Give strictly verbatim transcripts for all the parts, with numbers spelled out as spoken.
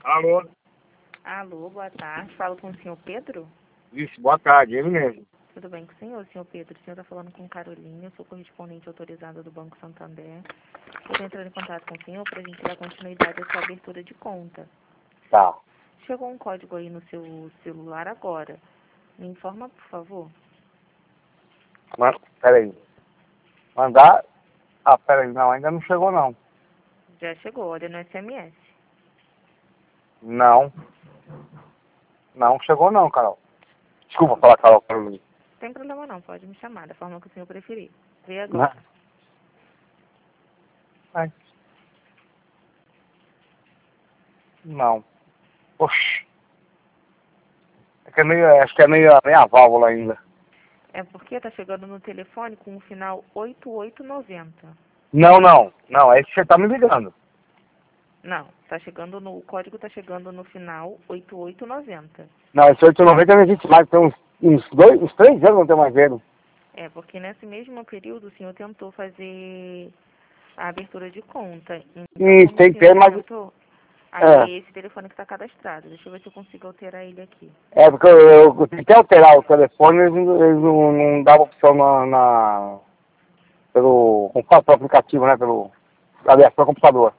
Alô? Alô, boa tarde. Falo com o senhor Pedro? Isso, boa tarde, ele mesmo. Tudo bem com o senhor, senhor Pedro? O senhor está falando com Carolina, eu sou correspondente autorizada do Banco Santander. Eu estou entrando em contato com o senhor para a gente dar continuidade à sua abertura de conta. Tá. Chegou um código aí no seu celular agora. Me informa, por favor. Mas, peraí. Mandar? Ah, peraí, não, ainda não chegou não. Já chegou, olha no S M S. Não. Não chegou não, Carol. Desculpa falar, Carol, Carolina. Não tem problema não, pode me chamar da forma que o senhor preferir. Vê Não. agora. Ai. Não. Oxi. É que é meio, acho que é meio, meio a válvula ainda. É porque está chegando no telefone com o final oito oito noventa. Não, não. Não, é esse que você tá me ligando. Não, tá chegando no, o código está chegando no final oito oito noventa. Não, esse oito noventa não existe mais. Tem uns, uns dois, uns três anos não tem mais ele. É, porque nesse mesmo período o senhor tentou fazer a abertura de conta. Então, Isso, como tem o que senhor ter, mas... tentou, aí É. é esse telefone que está cadastrado. Deixa eu ver se eu consigo alterar ele aqui. É, porque eu, eu, eu tentei alterar o telefone, eles, não- eles não, não davam opção na, na... Pelo... Como fala? Pelo aplicativo, né? Pelo... Aliás, pelo computador.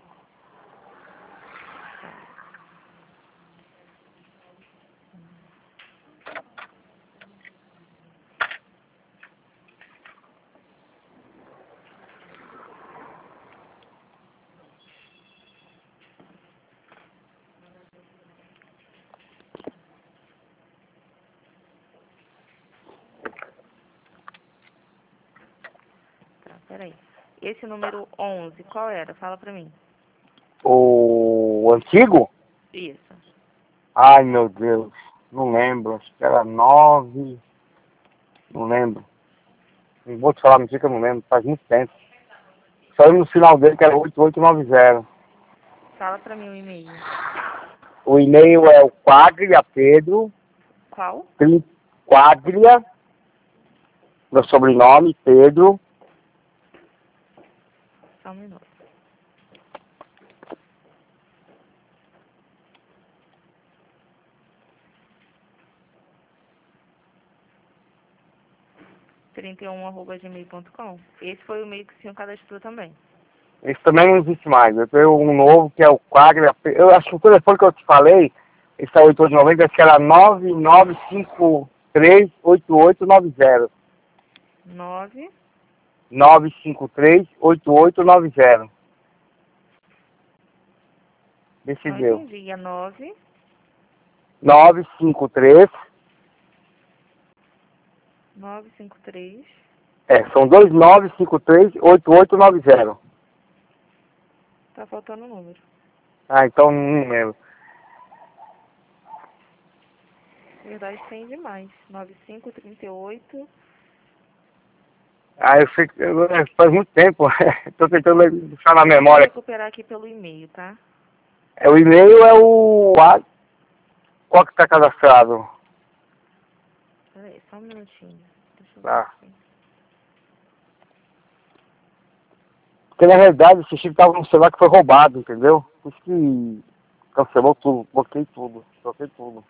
Tá, peraí. Esse número onze, qual era? Fala pra mim. O antigo? Isso. Ai, meu Deus. Não lembro. Acho que era nove... Não lembro. Não vou te falar mentira que eu não lembro. Faz muito tempo. Só no final dele que era oito oito nove zero. Fala pra mim o e-mail. O e-mail é o Quadria Pedro. Qual? Quadria. Meu sobrenome, Pedro. Só um minuto. trinta e um arroba gmail ponto com. Esse foi o e-mail que o senhor cadastrou também. Esse também não existe mais. Eu tenho um novo que é o Quadria. Eu acho que o telefone que eu te falei, esse é oito oito nove zero, acho que era nove nove cinco três oito oito nove zero. nove. nove cinco três oito oito nove zero. Desse Não deu. entendi. É nove. nove cinco três. nove cinco três. É, são dois nove cinco três oito oito nove zero. Tá faltando o número. Ah, então não lembro. Na verdade tem demais. nove cinco três oito. Ah, eu sei que eu- é, faz muito tempo. Estou tentando deixar na Vou memória. recuperar aqui pelo e-mail, tá? É, o e-mail é o... a- Qual que está cadastrado? Peraí, só um minutinho. Deixa eu ver Ah. aqui. Porque na realidade esse chip estava no celular que foi roubado, entendeu? Por isso que cancelou tudo, bloqueei tudo, bloqueei tudo.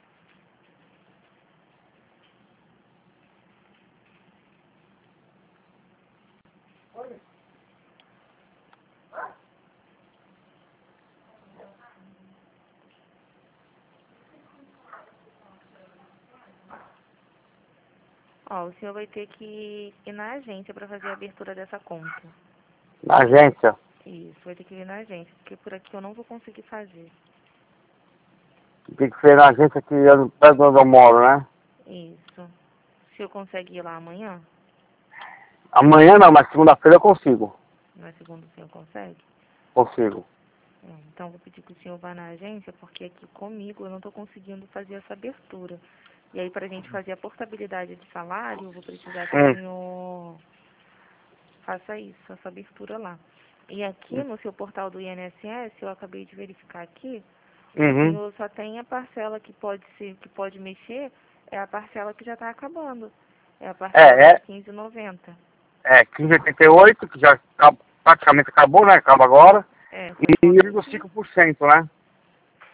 Ó, o senhor vai ter que ir na agência para fazer a abertura dessa conta. Na agência. Isso, vai ter que ir na agência, porque por aqui eu não vou conseguir fazer. Tem que ser na agência que eu, perto de onde eu moro, né? Isso. O senhor consegue ir lá amanhã? Amanhã não, mas segunda-feira eu consigo. Na segunda o senhor consegue? Consigo. É, então vou pedir que o senhor vá na agência, porque aqui comigo eu não estou conseguindo fazer essa abertura. E aí, para a gente fazer a portabilidade de salário, eu vou precisar que o Hum. senhor faça isso, essa abertura lá. E aqui no seu portal do I N S S, eu acabei de verificar aqui, o Uhum. senhor só tem a parcela que pode ser, que pode mexer, é a parcela que já está acabando. É a parcela É, é. de quinze e noventa. É, quinze e oitenta e oito, que já acab- praticamente acabou, né? Acaba agora. É, E só ele dos somente. cinco por cento, né?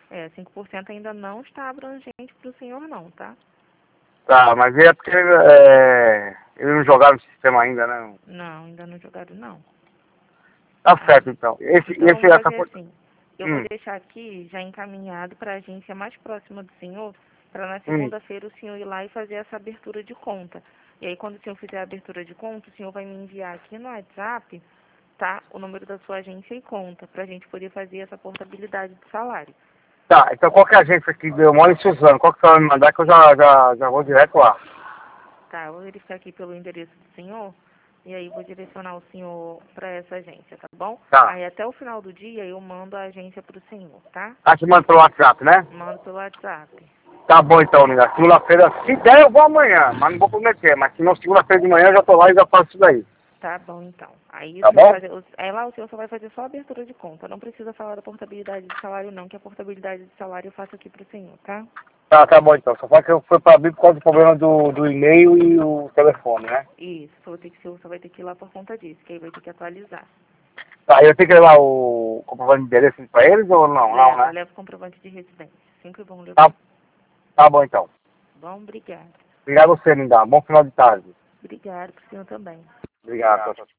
É, cinco por cento ainda não está abrangente para o senhor não, tá? Tá, mas é porque é, eles não jogaram no sistema ainda, né? Não, ainda não jogaram não. Tá Aí, certo, então. Esse, então esse, vamos essa fazer foi... assim. Eu vou Hum, deixar aqui já encaminhado para a agência mais próxima do senhor, para na hum. segunda-feira o senhor ir lá e fazer essa abertura de conta. E aí quando o senhor fizer a abertura de conta, o senhor vai me enviar aqui no WhatsApp, tá? O número da sua agência e conta, para a gente poder fazer essa portabilidade do salário. Tá, então qual que é a agência aqui? Eu moro em Suzano. Qual que você vai me mandar que eu já, já, já vou direto lá? Tá, eu vou verificar aqui pelo endereço do senhor e aí vou direcionar o senhor para essa agência, tá bom? Tá. Aí até o final do dia eu mando a agência para o senhor, tá? Ah, te mando pelo WhatsApp, né? Mando pelo WhatsApp. Tá bom então, amiga. Segunda-feira, se der eu vou amanhã, mas não vou prometer. Mas se não, segunda-feira de manhã eu já tô lá e já faço isso daí. Tá bom, então. Aí o Tá senhor vai bom? fazer, aí lá o senhor só vai fazer só a abertura de conta. Não precisa falar da portabilidade de salário não, que a portabilidade de salário eu faço aqui pro senhor, tá? Tá, tá bom então. Só fala que eu fui pra abrir por causa do problema do, do e-mail e o telefone, né? Isso, só vai ter que, só vai ter que ir lá por conta disso, que aí vai ter que atualizar. Tá, eu tenho que levar o comprovante de endereço pra eles ou não? Não, Leva, né? leva o comprovante de residência. Sempre bom Tá, levar. tá bom então. Bom, obrigado. Obrigado a você, linda. Bom final de tarde. Obrigado pro senhor também. Obrigado.